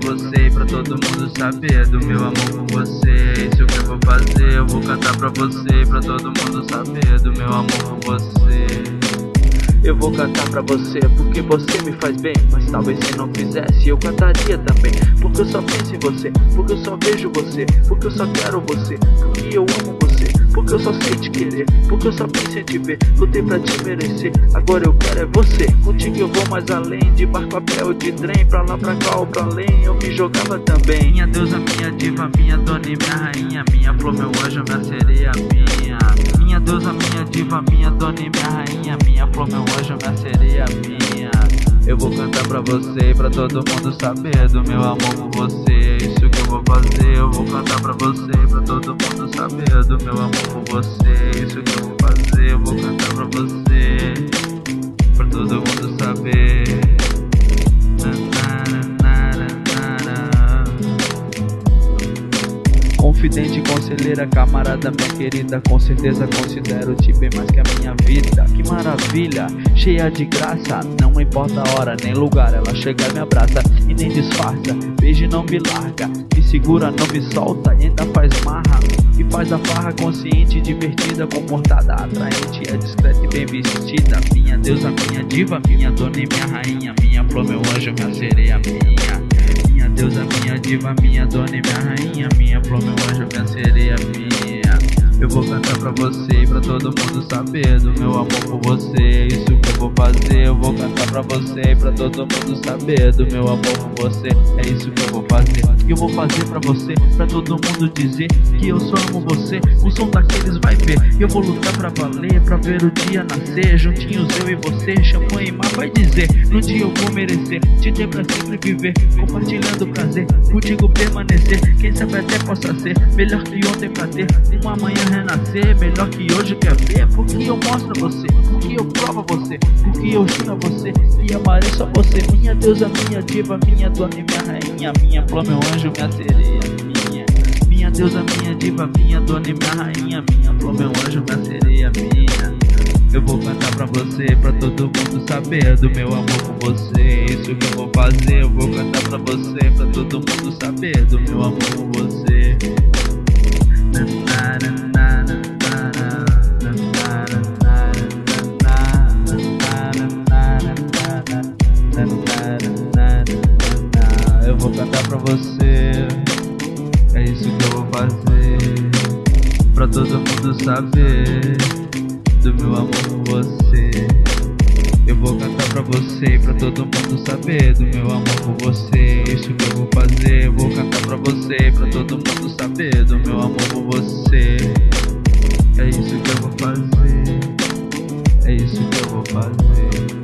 você e pra todo mundo saber do meu amor por você. É isso que eu vou fazer, eu vou cantar pra você e pra todo mundo saber do meu amor por você. Eu vou cantar pra você porque você me faz bem, mas talvez se não fizesse eu cantaria também. Porque eu só penso em você, porque eu só vejo você, porque eu só quero você, porque eu amo você, porque eu só sei te querer, porque eu só penso em te ver. Lutei pra te merecer, agora eu quero é você. Contigo eu vou mais além, de barco, papel, de trem, pra lá, pra cá ou pra além, eu me jogava também. Minha deusa, minha diva, minha dona e minha rainha, minha flor, meu anjo, minha sereia, minha. Minha deusa, minha diva, minha dona e minha rainha, minha flor, meu anjo, minha sereia, minha. Eu vou cantar pra você e pra todo mundo saber do meu amor por você. É isso que eu vou fazer, eu vou cantar pra você e pra todo mundo saber do meu amor por você. É isso que eu vou fazer, eu vou cantar pra você, pra todo mundo saber. Confidente, conselheira, camarada, minha querida, com certeza considero-te bem mais que a minha vida. Que maravilha, cheia de graça, não importa a hora nem lugar, ela chega e me abraça e nem disfarça, beija e não me larga, me segura, não me solta, ainda faz marra e faz a farra consciente, divertida, comportada, atraente, é discreta e bem vestida. Minha deusa, minha diva, minha dona e minha rainha, minha flor, meu anjo, minha sereia, minha. Minha deusa, minha diva, minha dona e minha rainha, minha flor, meu anjo, minha sereia, minha. Eu vou cantar pra você e pra todo mundo saber do meu amor por você. É isso que eu vou fazer, eu vou cantar pra você e pra todo mundo saber do meu amor por você. É isso que eu vou fazer, que eu vou fazer pra você, pra todo mundo dizer que eu só amo você. O som daqueles vai ver, eu vou lutar pra valer, pra ver o dia nascer, juntinhos eu e você, champanhe e mar vai dizer. No dia eu vou merecer, te ter pra sempre viver, compartilhando o prazer, contigo permanecer. Quem sabe até possa ser melhor que ontem pra ter uma amanhã renascer, melhor que hoje quer ver. Porque eu mostro a você, porque eu provo a você, porque eu juro a você que amarei só você. Minha deusa, minha diva, minha dona e minha rainha, minha flor, meu anjo, minha sereia, minha. Minha deusa, minha diva, minha dona e minha rainha, minha flor, meu anjo, minha sereia, minha. Eu vou cantar pra você, pra todo mundo saber do meu amor por você. É isso que eu vou fazer, eu vou cantar pra você, pra todo mundo saber do meu amor por você. Eu vou cantar pra você, é isso que eu vou fazer, pra todo mundo saber do meu amor por você. Eu vou cantar pra você e pra todo mundo saber do meu amor por você. É isso que eu vou fazer, eu vou cantar pra você e pra todo mundo saber do meu amor por você. É isso que eu vou fazer, é isso que eu vou fazer.